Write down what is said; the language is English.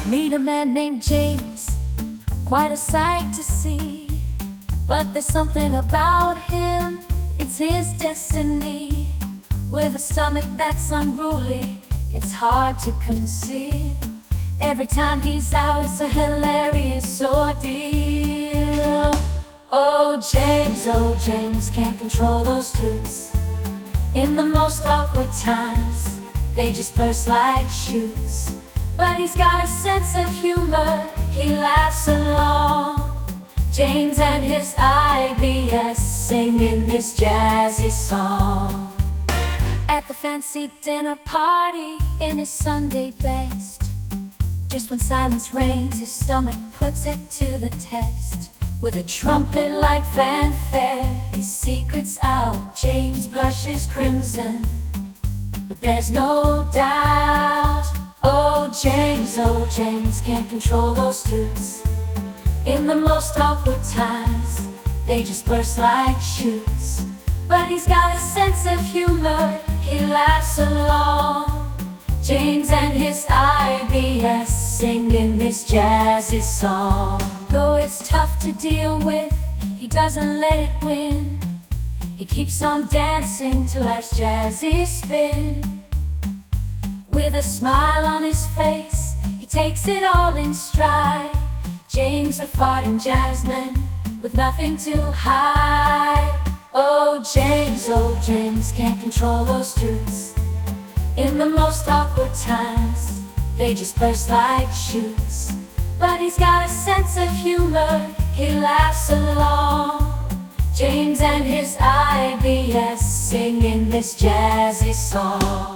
Meet a man named James, quite a sight to see. But there's something about him, it's his destiny. With a stomach that's unruly, it's hard to conceive. Every time he's out, it's a hilarious ordeal. Oh James, can't control those toots. In the most awkward times, they just burst like shoots. But he's got a sense of humor, he laughs along. James and his IBS singing this jazzy song. At the fancy dinner party in his Sunday best, just when silence reigns, his stomach puts it to the test. With a trumpet like fanfare, his secret's out. James blushes crimson, but there's no doubt. Oh James, can't control those toots. In the most awkward times, they just burst like shoots. But he's got a sense of humor, he laughs along. James and his IBS singing this jazzy song. Though it's tough to deal with, he doesn't let it win. He keeps on dancing to life's jazzy spin. With a smile on his face, he takes it all in stride. James, a farting jazzman with nothing to hide. Oh James, can't control those toots. In the most awkward times, they just burst like shoots. But he's got a sense of humor, he laughs along. James and his IBS singing this jazzy song.